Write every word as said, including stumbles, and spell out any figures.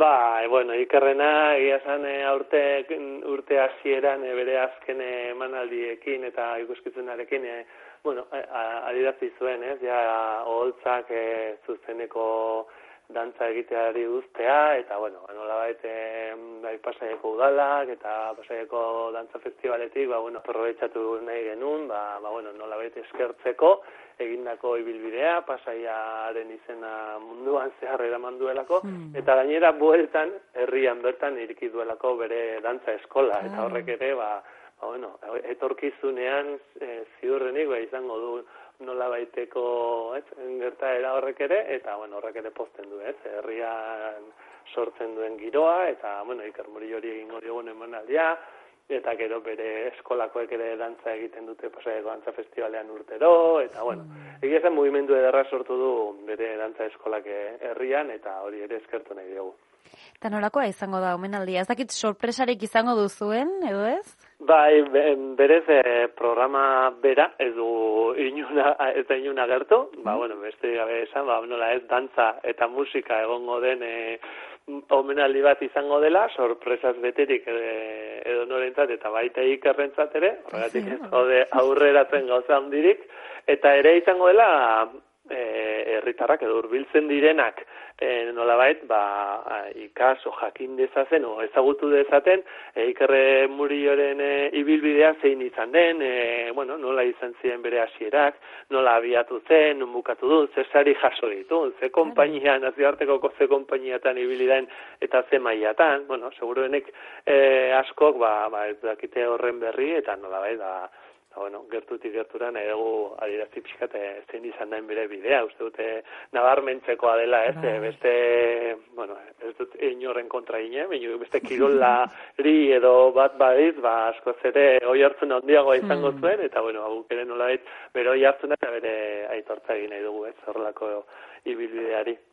Ba, e, bueno, Ikerrena, egia esan e, urte, urte hasieran e, bere azken emanaldiekin eta ikuskizunarekin, e, bueno, adierazi zuen, ez, ja, oholtzak e, zuzeneko dantza egiteari uztea, eta, bueno, nolabait, e, bai, Pasaiako udalak eta Pasaiako dantza festivaletik, ba, bueno, aprobetxatu nahi genuen, ba, ba, bueno, nolabait eskertzeko, egindako ibilbidea, Pasaiaren izena munduan zehar eraman duelako, hmm. eta gainera bueltan, herrian bertan iriki duelako bere dantza eskola, ah. eta horrek ere, ba, ba bueno, etorkizunean e, ziurrenik, ba, izango du nola baiteko, ez, gertaera horrek ere, eta, bueno, horrek ere pozten du, ez, herrian sortzen duen giroa, eta, bueno, Iker Murillo hori egingo diogun emanaldia, eta gero bere eskolakoek ere dantza egiten dute Pasaiako dantza festivalean urtero, eta, bueno, egia esan mugimendu ederra sortu du bere dantza eskolak herrian, eta hori ere eskertu nahi dugu. Eta nolakoa izango da omenaldia? Ez dakit sorpresarik izango duzuen, edo ez? Bai, berez eh, programa bera, ez du inuna, ez da inuna gertu, mm. ba, bueno, beste gabe esan, ba, nola ez dantza eta musika egongo den eh, omenaldi bat izango dela, sorpresaz beterik eh, edo norentzat eta baita Ikerrentzat ere, horregatik ez gaude aurreratzen gauza handirik, eta ere izango dela herritarrak edo hurbiltzen direnak e, nolabait ba, ikas o jakin dezazen o ezagutu dezaten e, Iker Murilloren e, ibilbidea zein izan den, e, bueno, nola izan ziren bere hasierak, nola abiatu zen, non bukatu du, ze sari jaso ditu, ze konpainia, nazioartekoko ze konpainiatan ibili den eta ze mailatan, bueno, seguruenek e, askok ba, ba ez dakite horren berri eta nolabait da bueno, gertutik gertura nahi dugu adierazi pixkat zein izan dain bere bidea, uste dute nabarmentzekoa dela, ez, bai. Beste, bueno, ez dut inorren kontra gine, beste kirolari edo bat badiz, ba, askoz ere oi hartzuna handiagoa izango zuen, eta, bueno, guk ere nolabait bere oi hartzuna eta bere aitortza egin nahi dugu, ez, horrelako ibilbideari.